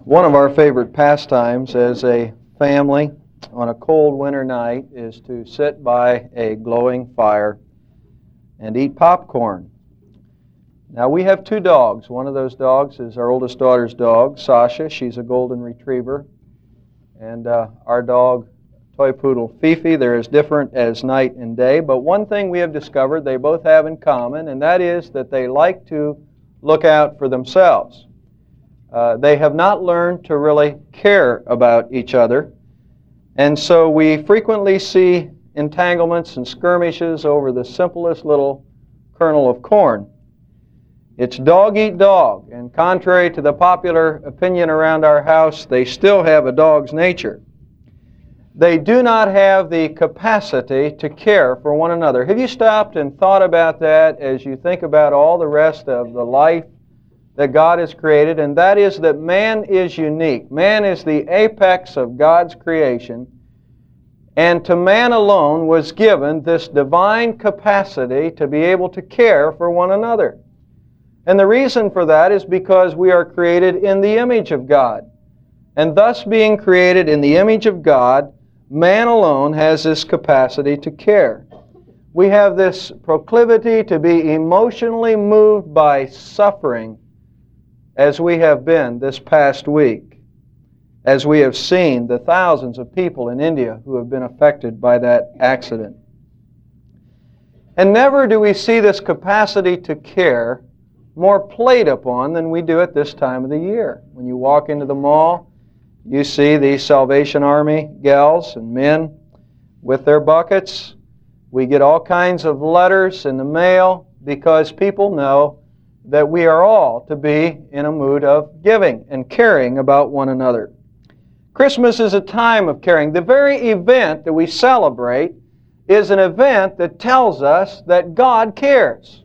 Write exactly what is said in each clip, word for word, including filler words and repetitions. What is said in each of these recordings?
One of our favorite pastimes as a family on a cold winter night is to sit by a glowing fire and eat popcorn. Now, we have two dogs. One of those dogs is our oldest daughter's dog, Sasha. She's a golden retriever. And uh, our dog, toy poodle Fifi, they're as different as night and day. But one thing we have discovered they both have in common, and that is that they like to look out for themselves. Uh, they have not learned to really care about each other. And so we frequently see entanglements and skirmishes over the simplest little kernel of corn. It's dog eat dog, and contrary to the popular opinion around our house, they still have a dog's nature. They do not have the capacity to care for one another. Have you stopped and thought about that as you think about all the rest of the life that God has created? And that is that man is unique. Man is the apex of God's creation. And to man alone was given this divine capacity to be able to care for one another. And the reason for that is because we are created in the image of God. And thus being created in the image of God, man alone has this capacity to care. We have this proclivity to be emotionally moved by suffering, as we have been this past week, as we have seen the thousands of people in India who have been affected by that accident. And never do we see this capacity to care more played upon than we do at this time of the year. When you walk into the mall, you see the Salvation Army gals and men with their buckets. We get all kinds of letters in the mail because people know that we are all to be in a mood of giving and caring about one another. Christmas is a time of caring. The very event that we celebrate is an event that tells us that God cares.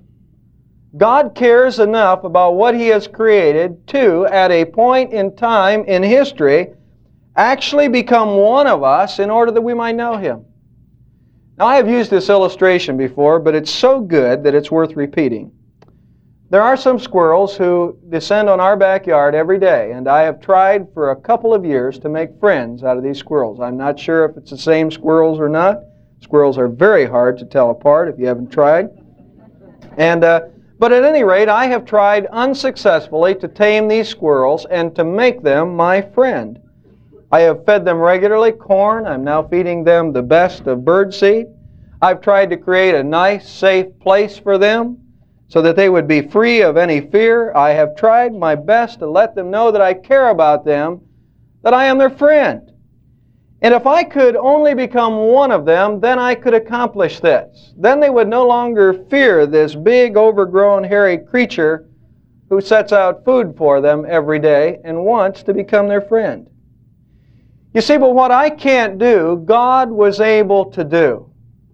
God cares enough about what He has created to, at a point in time in history, actually become one of us in order that we might know Him. Now, I have used this illustration before, but it's so good that it's worth repeating. There are some squirrels who descend on our backyard every day, and I have tried for a couple of years to make friends out of these squirrels. I'm not sure if it's the same squirrels or not. Squirrels are very hard to tell apart if you haven't tried. And uh, but at any rate, I have tried unsuccessfully to tame these squirrels and to make them my friend. I have fed them regularly corn. I'm now feeding them the best of birdseed. I've tried to create a nice, safe place for them so that they would be free of any fear. I have tried my best to let them know that I care about them, that I am their friend. And if I could only become one of them, then I could accomplish this. Then they would no longer fear this big, overgrown, hairy creature who sets out food for them every day and wants to become their friend. You see, but what I can't do, God was able to do.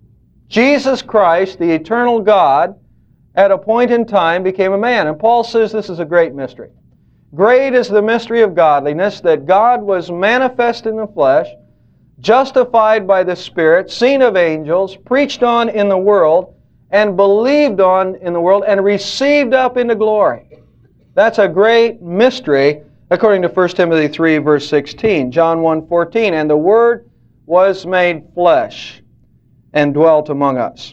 Jesus Christ, the eternal God, at a point in time became a man. And Paul says this is a great mystery. Great is the mystery of godliness, that God was manifest in the flesh, justified by the Spirit, seen of angels, preached on in the world, and believed on in the world, and received up into glory. That's a great mystery, according to First Timothy three, verse sixteen. John one fourteen, and the Word was made flesh and dwelt among us.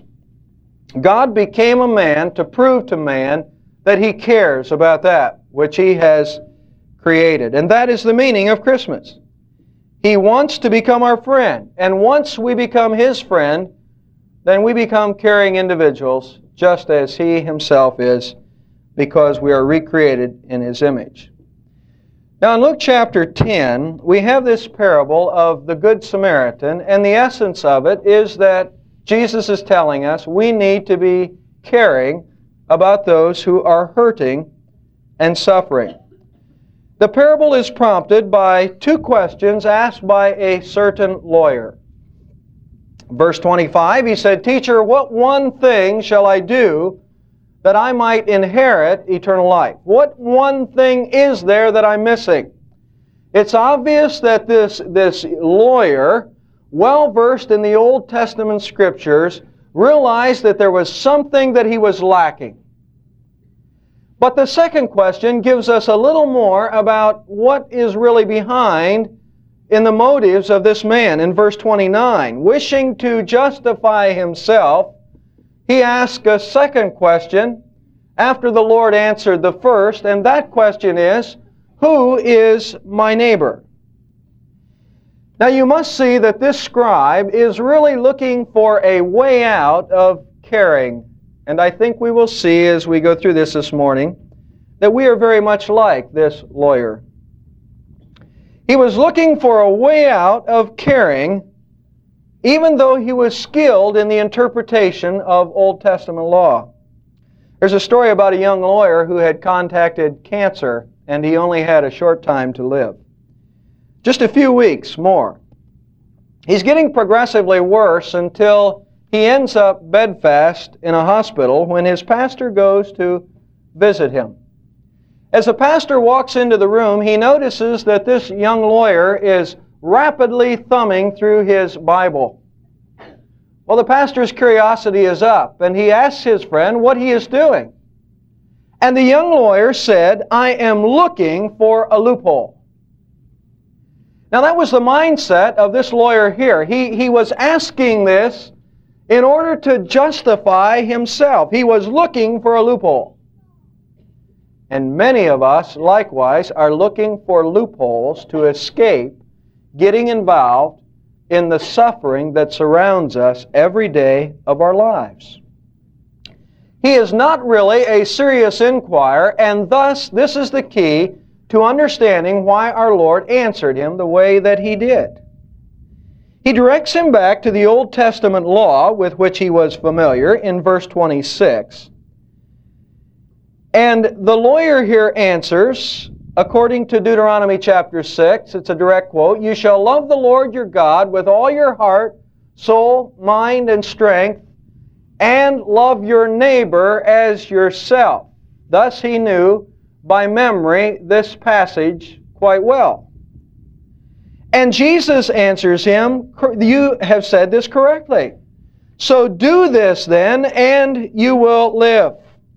God became a man to prove to man that He cares about that which He has created. And that is the meaning of Christmas. He wants to become our friend. And once we become His friend, then we become caring individuals, just as He Himself is, because we are recreated in His image. Now in Luke chapter ten, we have this parable of the Good Samaritan, and the essence of it is that Jesus is telling us we need to be caring about those who are hurting and suffering. The parable is prompted by two questions asked by a certain lawyer. Verse twenty-five, he said, "Teacher, what one thing shall I do that I might inherit eternal life?" What one thing is there that I'm missing? It's obvious that this, this lawyer, well-versed in the Old Testament Scriptures, realized that there was something that he was lacking. But the second question gives us a little more about what is really behind in the motives of this man. In verse twenty-nine, wishing to justify himself, he asked a second question after the Lord answered the first, and that question is, who is my neighbor? Now you must see that this scribe is really looking for a way out of caring. And I think we will see as we go through this this morning that we are very much like this lawyer. He was looking for a way out of caring, even though he was skilled in the interpretation of Old Testament law. There's a story about a young lawyer who had contacted cancer, and he only had a short time to live. Just a few weeks more. He's getting progressively worse until he ends up bedfast in a hospital when his pastor goes to visit him. As the pastor walks into the room, he notices that this young lawyer is rapidly thumbing through his Bible. Well, the pastor's curiosity is up, and he asks his friend what he is doing. And the young lawyer said, I am looking for a loophole. Now that was the mindset of this lawyer here. He, he was asking this in order to justify himself. He was looking for a loophole. And many of us, likewise, are looking for loopholes to escape getting involved in the suffering that surrounds us every day of our lives. He is not really a serious inquirer, and thus this is the key to understanding why our Lord answered him the way that He did. He directs him back to the Old Testament law with which he was familiar in verse twenty-six. And the lawyer here answers, according to Deuteronomy chapter six, it's a direct quote, "You shall love the Lord your God with all your heart, soul, mind, and strength, and love your neighbor as yourself." Thus he knew by memory this passage quite well. And Jesus answers him, "You have said this correctly. So do this then, and you will live."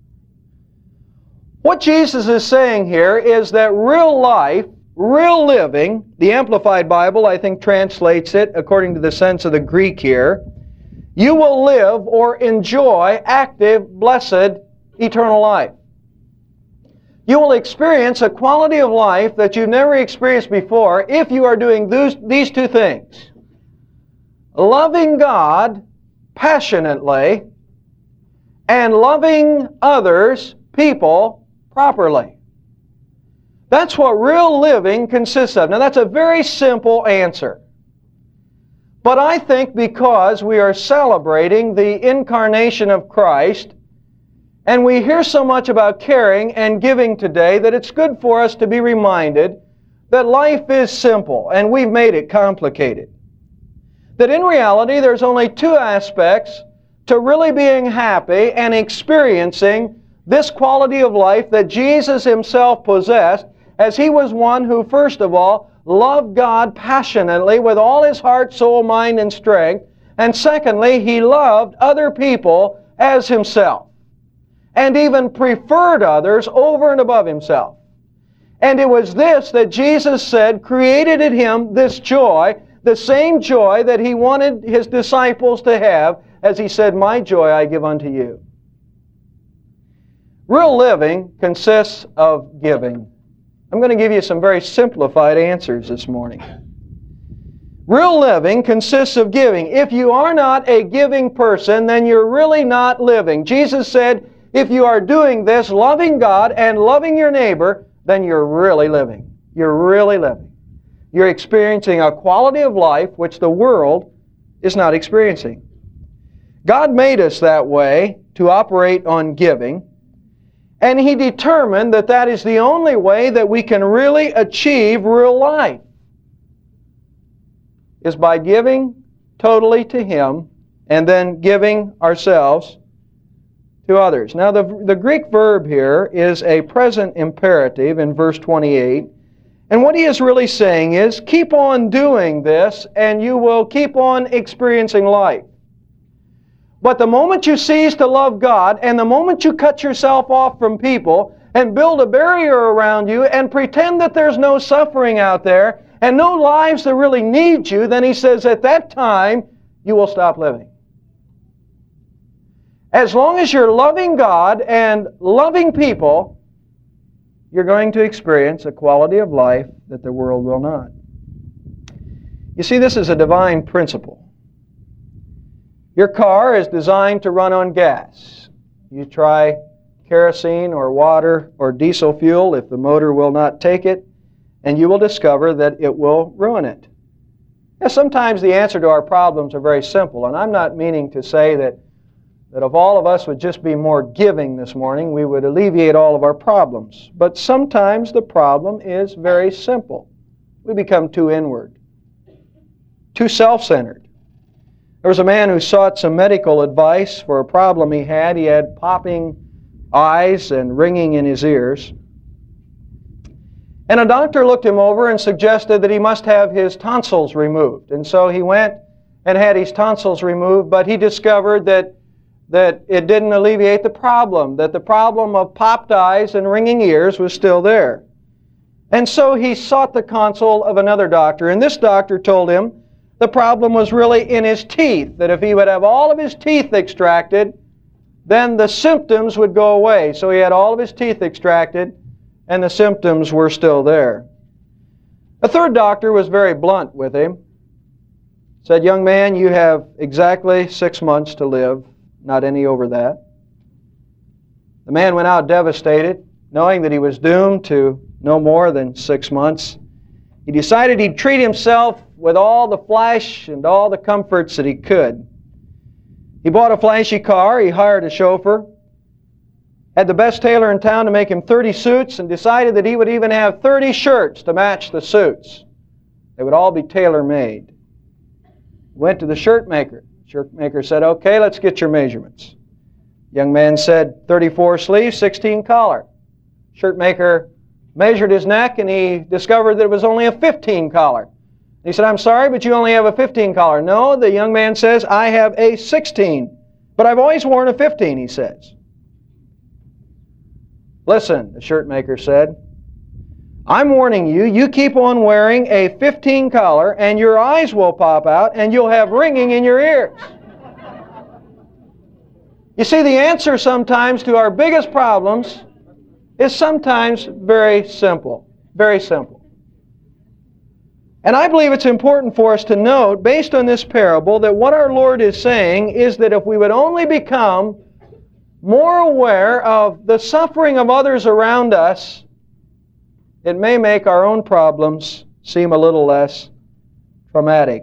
What Jesus is saying here is that real life, real living, the Amplified Bible, I think, translates it according to the sense of the Greek here, you will live or enjoy active, blessed, eternal life. You will experience a quality of life that you've never experienced before if you are doing those, these two things. Loving God passionately and loving others, people, properly. That's what real living consists of. Now that's a very simple answer. But I think because we are celebrating the incarnation of Christ, and we hear so much about caring and giving today that it's good for us to be reminded that life is simple and we've made it complicated. That in reality there's only two aspects to really being happy and experiencing this quality of life that Jesus Himself possessed, as He was one who first of all loved God passionately with all his heart, soul, mind, and strength, and secondly He loved other people as Himself, and even preferred others over and above Himself. And it was this that Jesus said created in Him this joy, the same joy that He wanted His disciples to have, as He said, "My joy I give unto you." Real living consists of giving. I'm going to give you some very simplified answers this morning. Real living consists of giving. If you are not a giving person, then you're really not living. Jesus said, if you are doing this, loving God and loving your neighbor, then you're really living. You're really living. You're experiencing a quality of life which the world is not experiencing. God made us that way to operate on giving, and He determined that that is the only way that we can really achieve real life, is by giving totally to Him and then giving ourselves to others. Now the, the Greek verb here is a present imperative in verse twenty-eight. And what he is really saying is, keep on doing this and you will keep on experiencing life. But the moment you cease to love God and the moment you cut yourself off from people and build a barrier around you and pretend that there's no suffering out there and no lives that really need you, then he says at that time you will stop living. As long as you're loving God and loving people, you're going to experience a quality of life that the world will not. You see, this is a divine principle. Your car is designed to run on gas. You try kerosene or water or diesel fuel if the motor will not take it, and you will discover that it will ruin it. Now, sometimes the answer to our problems are very simple, and I'm not meaning to say that, that if all of us would just be more giving this morning, we would alleviate all of our problems. But sometimes the problem is very simple. We become too inward, too self-centered. There was a man who sought some medical advice for a problem he had. He had popping eyes and ringing in his ears. And a doctor looked him over and suggested that he must have his tonsils removed. And so he went and had his tonsils removed, but he discovered that, that it didn't alleviate the problem, that the problem of popped eyes and ringing ears was still there. And so he sought the counsel of another doctor, and this doctor told him the problem was really in his teeth, that if he would have all of his teeth extracted, then the symptoms would go away. So he had all of his teeth extracted, and the symptoms were still there. A third doctor was very blunt with him. Said, "Young man, you have exactly six months to live, not any over that." The man went out devastated, knowing that he was doomed to no more than six months. He decided he'd treat himself with all the flash and all the comforts that he could. He bought a flashy car, he hired a chauffeur, had the best tailor in town to make him thirty suits, and decided that he would even have thirty shirts to match the suits. They would all be tailor-made. Went to the shirt maker. Shirt maker said, "Okay, let's get your measurements." Young man said, thirty-four sleeves, sixteen collar. Shirt maker measured his neck, and he discovered that it was only a fifteen collar. He said, "I'm sorry, but you only have a fifteen collar." "No," the young man says, "I have a sixteen. But I've always worn a fifteen, he says. "Listen," the shirt maker said, "I'm warning you, you keep on wearing a fifteen collar and your eyes will pop out and you'll have ringing in your ears." You see, the answer sometimes to our biggest problems is sometimes very simple. Very simple. And I believe it's important for us to note, based on this parable, that what our Lord is saying is that if we would only become more aware of the suffering of others around us, it may make our own problems seem a little less traumatic.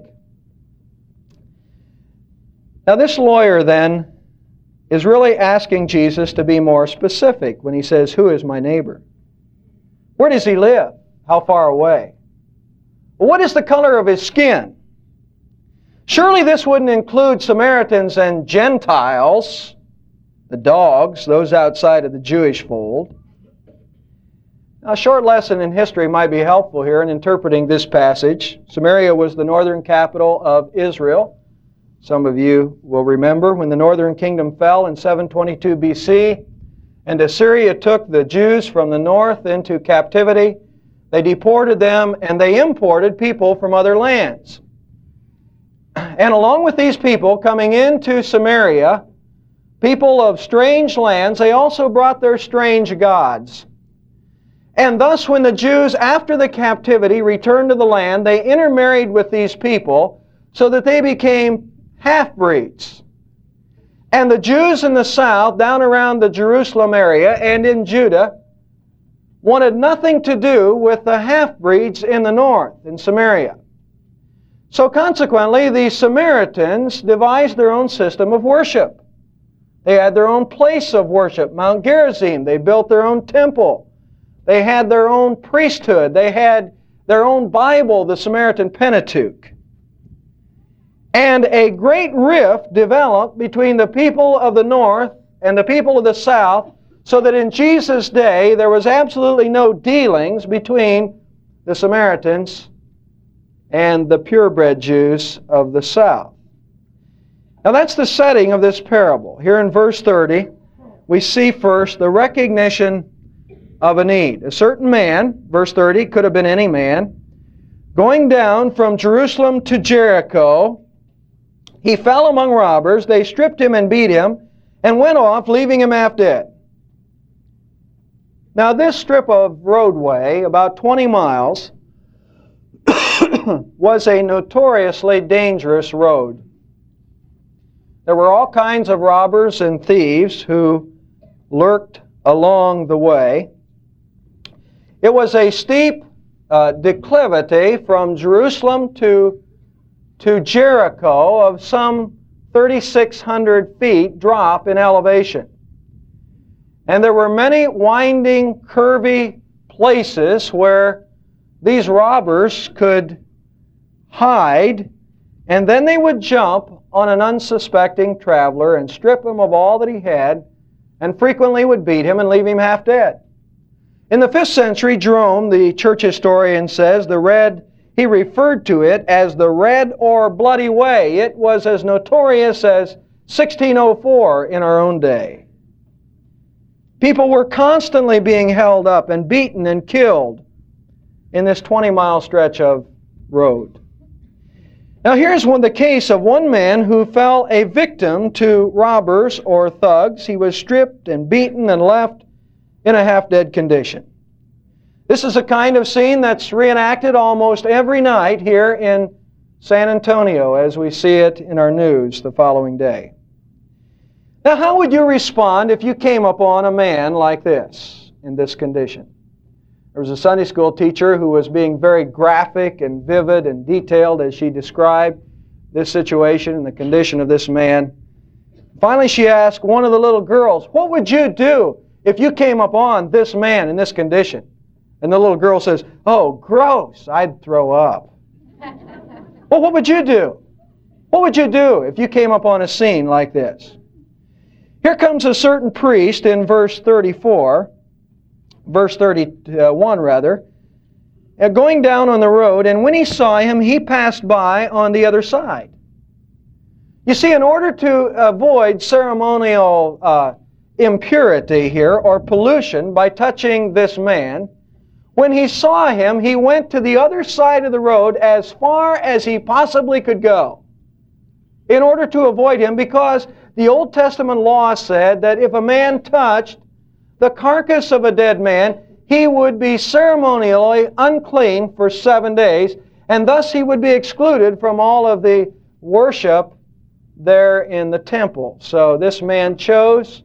Now, this lawyer then is really asking Jesus to be more specific when he says, "Who is my neighbor?" Where does he live? How far away? What is the color of his skin? Surely this wouldn't include Samaritans and Gentiles, the dogs, those outside of the Jewish fold. Now, a short lesson in history might be helpful here in interpreting this passage. Samaria was the northern capital of Israel. Some of you will remember when the northern kingdom fell in seven twenty-two B C, and Assyria took the Jews from the north into captivity. They deported them, and they imported people from other lands. And along with these people coming into Samaria, people of strange lands, they also brought their strange gods. And thus, when the Jews, after the captivity, returned to the land, they intermarried with these people so that they became half-breeds. And the Jews in the south, down around the Jerusalem area and in Judah, wanted nothing to do with the half-breeds in the north, in Samaria. So consequently, the Samaritans devised their own system of worship. They had their own place of worship, Mount Gerizim. They built their own temple. They had their own priesthood. They had their own Bible, the Samaritan Pentateuch. And a great rift developed between the people of the north and the people of the south, so that in Jesus' day there was absolutely no dealings between the Samaritans and the purebred Jews of the south. Now that's the setting of this parable. Here in verse thirty, we see first the recognition of a need. A certain man, verse thirty, could have been any man, going down from Jerusalem to Jericho, he fell among robbers. They stripped him and beat him and went off, leaving him half dead. Now this strip of roadway, about twenty miles, was a notoriously dangerous road. There were all kinds of robbers and thieves who lurked along the way. It was a steep uh, declivity from Jerusalem to, to Jericho of some thirty-six hundred feet drop in elevation. And there were many winding, curvy places where these robbers could hide, and then they would jump on an unsuspecting traveler and strip him of all that he had, and frequently would beat him and leave him half dead. In the fifth century, Jerome, the church historian, says the red, he referred to it as the Red or Bloody Way. It was as notorious as sixteen oh four in our own day. People were constantly being held up and beaten and killed in this twenty-mile stretch of road. Now here's one the case of one man who fell a victim to robbers or thugs. He was stripped and beaten and left in a half-dead condition. This is a kind of scene that's reenacted almost every night here in San Antonio as we see it in our news the following day. Now how would you respond if you came upon a man like this, in this condition? There was a Sunday school teacher who was being very graphic and vivid and detailed as she described this situation and the condition of this man. Finally, she asked one of the little girls, "What would you do if you came upon this man in this condition?" And the little girl says, "Oh, gross, I'd throw up." Well, what would you do? What would you do if you came upon a scene like this? Here comes a certain priest in verse thirty-four. Verse thirty-one, rather, uh, going down on the road, and when he saw him, he passed by on the other side. You see, in order to avoid ceremonial uh, impurity here, or pollution, by touching this man, when he saw him, he went to the other side of the road as far as he possibly could go, in order to avoid him, because the Old Testament law said that if a man touched the carcass of a dead man, he would be ceremonially unclean for seven days, and thus he would be excluded from all of the worship there in the temple. So this man chose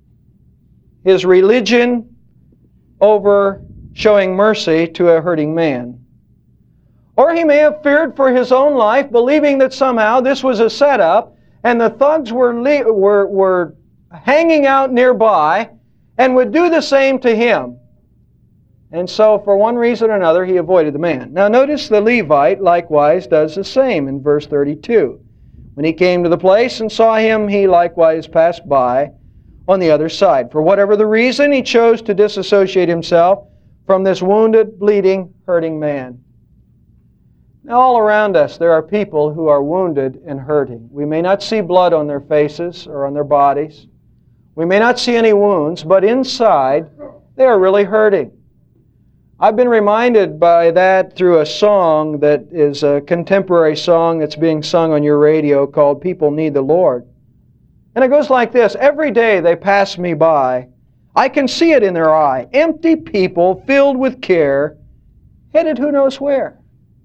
his religion over showing mercy to a hurting man. Or he may have feared for his own life, believing that somehow this was a setup, and the thugs were, were, were hanging out nearby, and would do the same to him. And so, for one reason or another, he avoided the man. Now notice the Levite likewise does the same in verse thirty-two. When he came to the place and saw him, he likewise passed by on the other side. For whatever the reason, he chose to disassociate himself from this wounded, bleeding, hurting man. Now all around us, there are people who are wounded and hurting. We may not see blood on their faces or on their bodies. We may not see any wounds, but inside, they are really hurting. I've been reminded by that through a song that is a contemporary song that's being sung on your radio called "People Need the Lord." And it goes like this: every day they pass me by, I can see it in their eye, empty people filled with care, headed who knows where.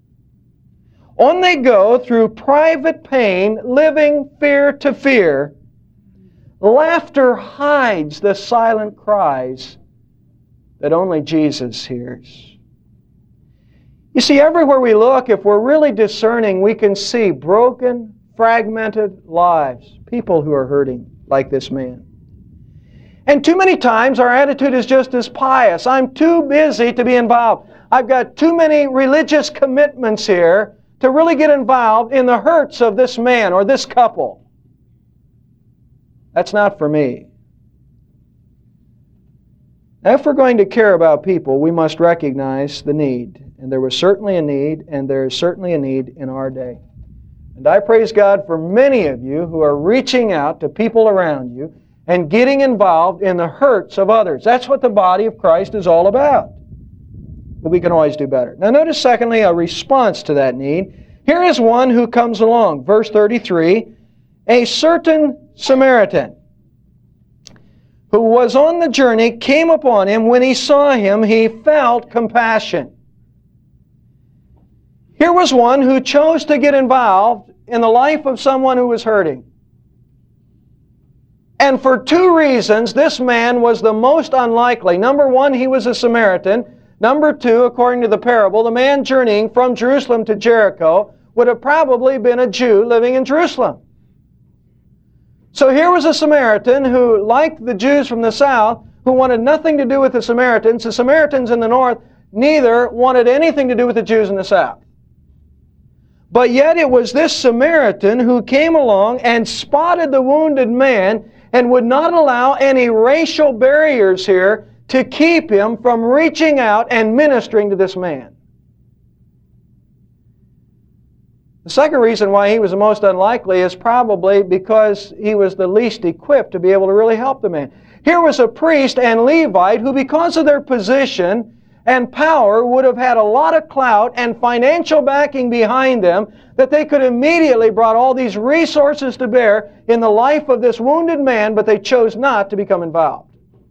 On they go through private pain, living fear to fear. Laughter hides the silent cries that only Jesus hears. You see, everywhere we look, if we're really discerning, we can see broken, fragmented lives, people who are hurting like this man. And too many times our attitude is just as pious. I'm too busy to be involved. I've got too many religious commitments here to really get involved in the hurts of this man or this couple. That's not for me. Now, if we're going to care about people, we must recognize the need. And there was certainly a need, and there is certainly a need in our day. And I praise God for many of you who are reaching out to people around you and getting involved in the hurts of others. That's what the body of Christ is all about. But we can always do better. Now notice secondly a response to that need. Here is one who comes along. Verse thirty-three, a certain Samaritan who was on the journey came upon him. When he saw him, he felt compassion. Here was one who chose to get involved in the life of someone who was hurting. And for two reasons, this man was the most unlikely. Number one, he was a Samaritan. Number two, according to the parable, the man journeying from Jerusalem to Jericho would have probably been a Jew living in Jerusalem. So here was a Samaritan who, like the Jews from the south, who wanted nothing to do with the Samaritans. The Samaritans in the north neither wanted anything to do with the Jews in the south. But yet it was this Samaritan who came along and spotted the wounded man and would not allow any racial barriers here to keep him from reaching out and ministering to this man. The second reason why he was the most unlikely is probably because he was the least equipped to be able to really help the man. Here was a priest and Levite who, because of their position and power, would have had a lot of clout and financial backing behind them, that they could immediately brought all these resources to bear in the life of this wounded man, but they chose not to become involved.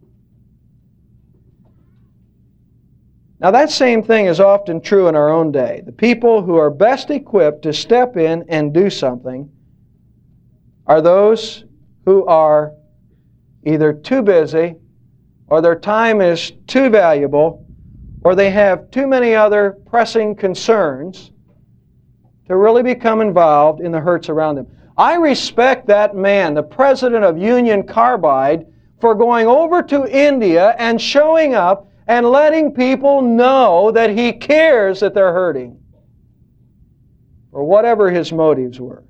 Now that same thing is often true in our own day. The people who are best equipped to step in and do something are those who are either too busy, or their time is too valuable, or they have too many other pressing concerns to really become involved in the hurts around them. I respect that man, the president of Union Carbide, for going over to India and showing up and letting people know that he cares that they're hurting, or whatever his motives were.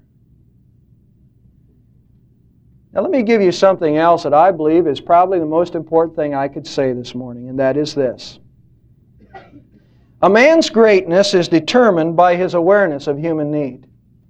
Now let me give you something else that I believe is probably the most important thing I could say this morning, and that is this. A man's greatness is determined by his awareness of human need.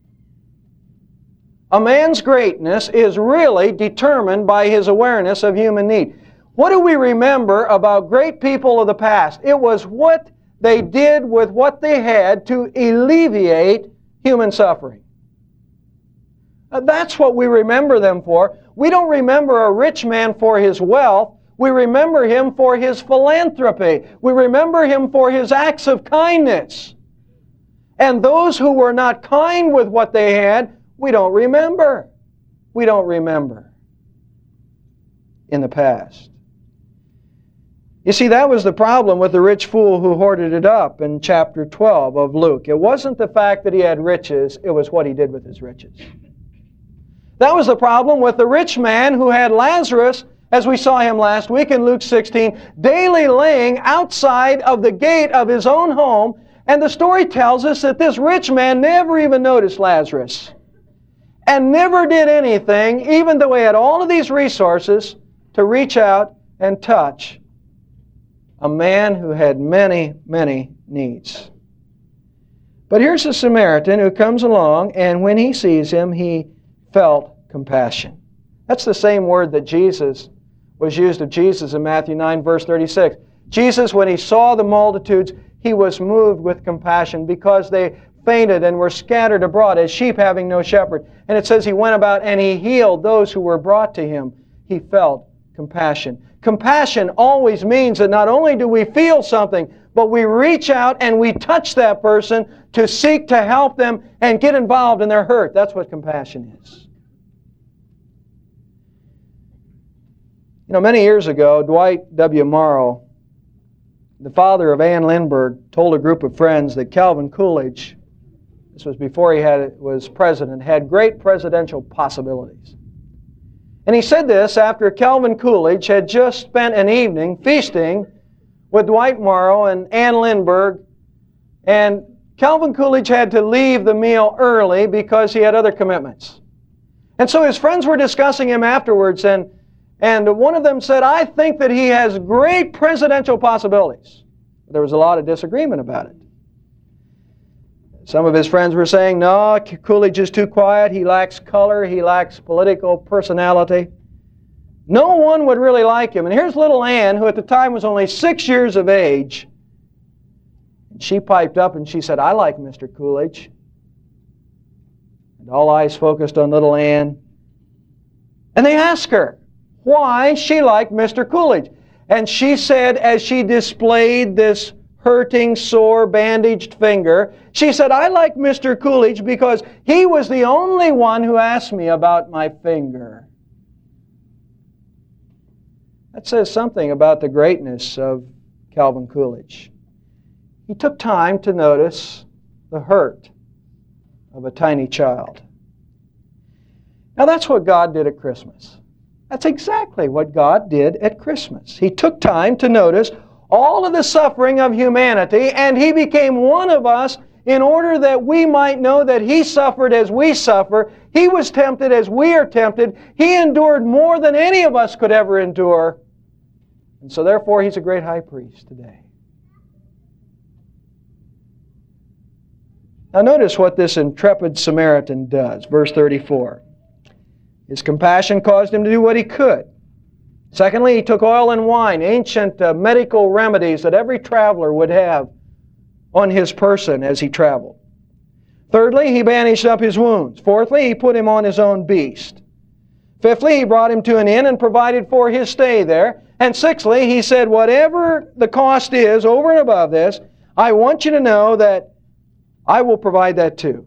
A man's greatness is really determined by his awareness of human need. What do we remember about great people of the past? It was what they did with what they had to alleviate human suffering. That's what we remember them for. We don't remember a rich man for his wealth. We remember him for his philanthropy. We remember him for his acts of kindness. And those who were not kind with what they had, we don't remember. We don't remember in the past. You see, that was the problem with the rich fool who hoarded it up in chapter twelve of Luke. It wasn't the fact that he had riches, it was what he did with his riches. That was the problem with the rich man who had Lazarus, as we saw him last week in Luke sixteen, daily laying outside of the gate of his own home. And the story tells us that this rich man never even noticed Lazarus and never did anything, even though he had all of these resources, to reach out and touch a man who had many, many needs. But here's a Samaritan who comes along, and when he sees him, he felt compassion. That's the same word that Jesus was used of Jesus in Matthew nine, verse thirty-six. Jesus, when he saw the multitudes, he was moved with compassion because they fainted and were scattered abroad as sheep having no shepherd. And it says he went about and he healed those who were brought to him. He felt compassion. Compassion always means that not only do we feel something, but we reach out and we touch that person to seek to help them and get involved in their hurt. That's what compassion is. You know, many years ago, Dwight W. Morrow, the father of Ann Lindbergh, told a group of friends that Calvin Coolidge, this was before he had, was president, had great presidential possibilities. And he said this after Calvin Coolidge had just spent an evening feasting with Dwight Morrow and Ann Lindbergh, and Calvin Coolidge had to leave the meal early because he had other commitments. And so his friends were discussing him afterwards, and, and one of them said, "I think that he has great presidential possibilities." There was a lot of disagreement about it. Some of his friends were saying, "No, Coolidge is too quiet. He lacks color. He lacks political personality." No one would really like him. And here's little Ann, who at the time was only six years of age. She piped up and she said, "I like Mister Coolidge." And all eyes focused on little Ann. And they asked her why she liked Mister Coolidge. And she said, as she displayed this hurting, sore, bandaged finger, she said, "I like Mister Coolidge because he was the only one who asked me about my finger." That says something about the greatness of Calvin Coolidge. He took time to notice the hurt of a tiny child. Now that's what God did at Christmas. That's exactly what God did at Christmas. He took time to notice all of the suffering of humanity, and He became one of us in order that we might know that He suffered as we suffer. He was tempted as we are tempted. He endured more than any of us could ever endure. And so therefore He's a great high priest today. Now notice what this intrepid Samaritan does. Verse thirty-four. His compassion caused him to do what he could. Secondly, he took oil and wine, ancient uh, medical remedies that every traveler would have on his person as he traveled. Thirdly, he bandaged up his wounds. Fourthly, he put him on his own beast. Fifthly, he brought him to an inn and provided for his stay there. And sixthly, he said, whatever the cost is over and above this, I want you to know that I will provide that too.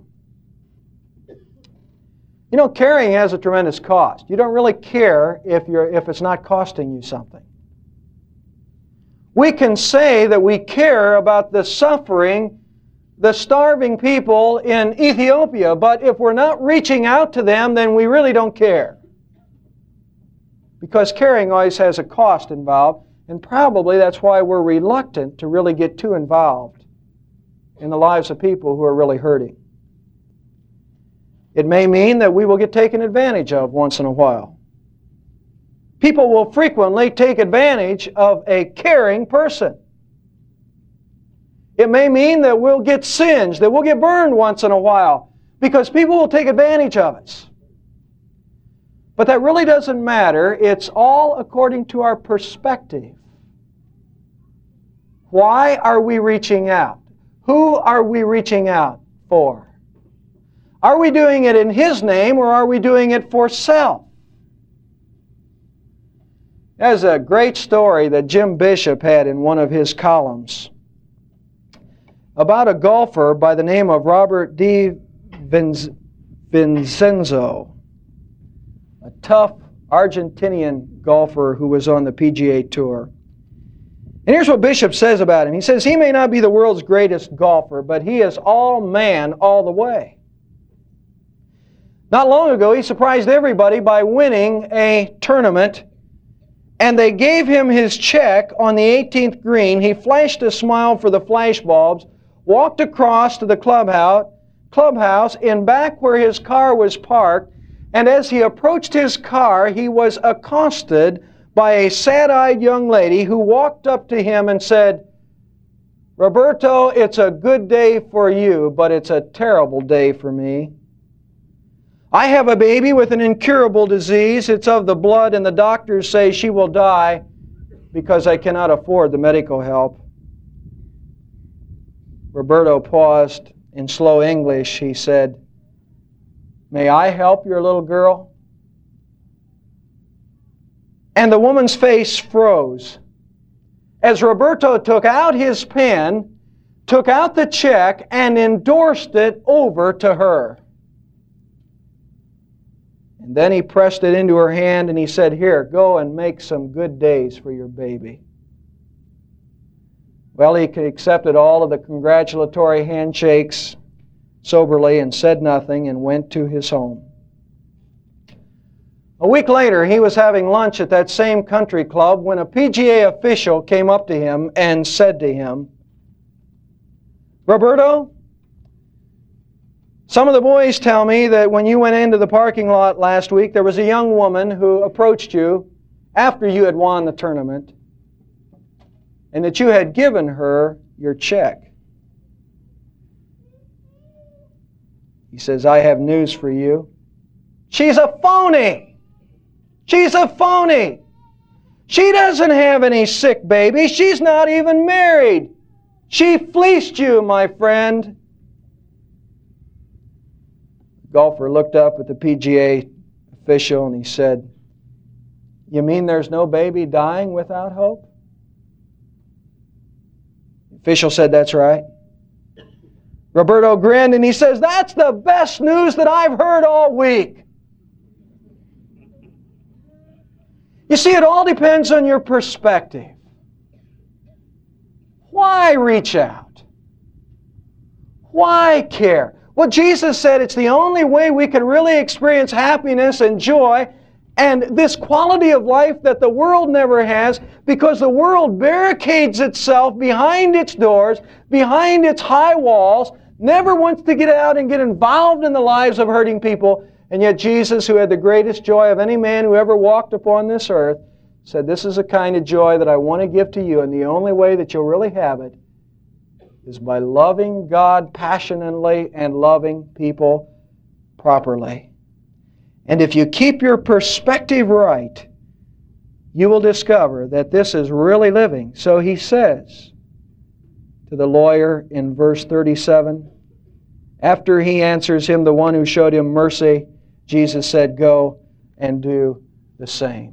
You know, caring has a tremendous cost. You don't really care if you're if it's not costing you something. We can say that we care about the suffering, the starving people in Ethiopia, but if we're not reaching out to them, then we really don't care. Because caring always has a cost involved, and probably that's why we're reluctant to really get too involved in the lives of people who are really hurting. It may mean that we will get taken advantage of once in a while. People will frequently take advantage of a caring person. It may mean that we'll get singed, that we'll get burned once in a while, because people will take advantage of us. But that really doesn't matter. It's all according to our perspective. Why are we reaching out? Who are we reaching out for? Are we doing it in His name, or are we doing it for self? There's a great story that Jim Bishop had in one of his columns about a golfer by the name of Robert D. Vincenzo, a tough Argentinian golfer who was on the P G A Tour. And here's what Bishop says about him. He says, he may not be the world's greatest golfer, but he is all man all the way. Not long ago, he surprised everybody by winning a tournament, and they gave him his check on the eighteenth green. He flashed a smile for the flash bulbs, walked across to the clubhouse, clubhouse in back where his car was parked, and as he approached his car, he was accosted by a sad-eyed young lady who walked up to him and said, "Roberto, it's a good day for you, but it's a terrible day for me. I have a baby with an incurable disease. It's of the blood, and the doctors say she will die because I cannot afford the medical help." Roberto paused. In slow English, he said, "May I help your little girl?" And the woman's face froze as Roberto took out his pen, took out the check, and endorsed it over to her. And then he pressed it into her hand and he said, "Here, go and make some good days for your baby." Well, he accepted all of the congratulatory handshakes soberly and said nothing and went to his home. A week later, he was having lunch at that same country club when a P G A official came up to him and said to him, "Roberto, some of the boys tell me that when you went into the parking lot last week, there was a young woman who approached you after you had won the tournament, and that you had given her your check." He says, "I have news for you. She's a phony. She's a phony. She doesn't have any sick baby. She's not even married. She fleeced you, my friend. The golfer looked up at the P G A official and he said, "You mean there's no baby dying without hope?" The official said, "That's right." Roberto grinned and he says, "That's the best news that I've heard all week." You see, it all depends on your perspective. Why reach out? Why care? Well, Jesus said it's the only way we can really experience happiness and joy and this quality of life that the world never has, because the world barricades itself behind its doors, behind its high walls, never wants to get out and get involved in the lives of hurting people. And yet Jesus, who had the greatest joy of any man who ever walked upon this earth, said, "This is a kind of joy that I want to give to you, and the only way that you'll really have it is by loving God passionately and loving people properly." And if you keep your perspective right, you will discover that this is really living. So he says to the lawyer in verse thirty-seven, after he answers him, the one who showed him mercy, Jesus said, "Go and do the same."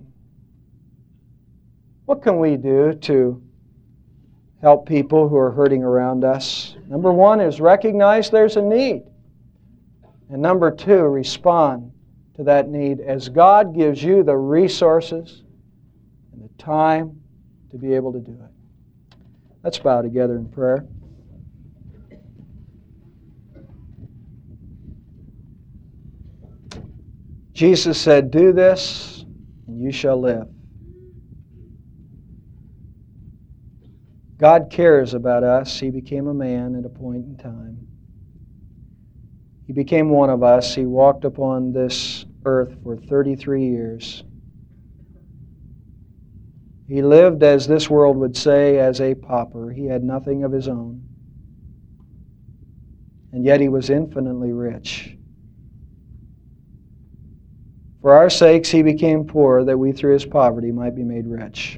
What can we do to help people who are hurting around us? Number one is recognize there's a need. And number two, respond to that need as God gives you the resources and the time to be able to do it. Let's bow together in prayer. Jesus said, "Do this, and you shall live." God cares about us. He became a man at a point in time. He became one of us. He walked upon this earth for thirty-three years. He lived, as this world would say, as a pauper. He had nothing of his own. And yet he was infinitely rich. For our sakes he became poor, that we through his poverty might be made rich.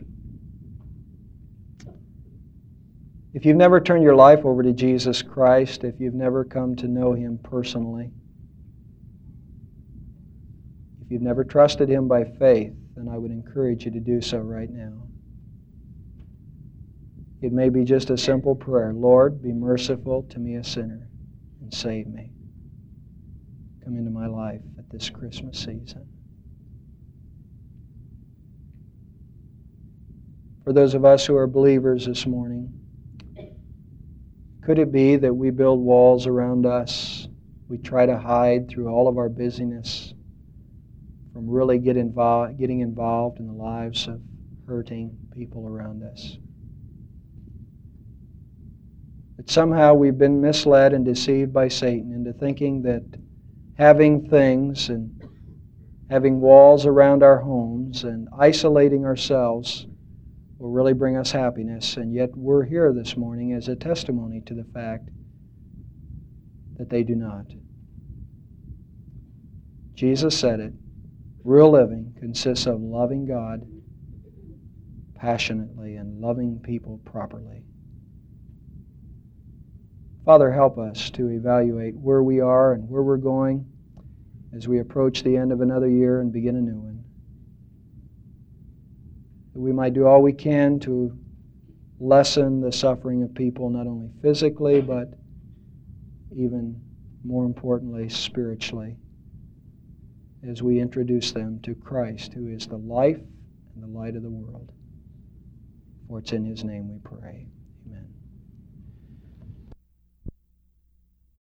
If you've never turned your life over to Jesus Christ, if you've never come to know Him personally, if you've never trusted Him by faith, then I would encourage you to do so right now. It may be just a simple prayer. Lord, be merciful to me, a sinner, and save me. Come into my life at this Christmas season. For those of us who are believers this morning, could it be that we build walls around us? We try to hide through all of our busyness from really get involved, getting involved in the lives of hurting people around us. But somehow we've been misled and deceived by Satan into thinking that having things and having walls around our homes and isolating ourselves will really bring us happiness. And yet we're here this morning as a testimony to the fact that they do not. Jesus said it. Real living consists of loving God passionately and loving people properly. Father, help us to evaluate where we are and where we're going as we approach the end of another year and begin a new one. That we might do all we can to lessen the suffering of people, not only physically, but even more importantly, spiritually, as we introduce them to Christ, who is the life and the light of the world. For it's in His name we pray. Amen.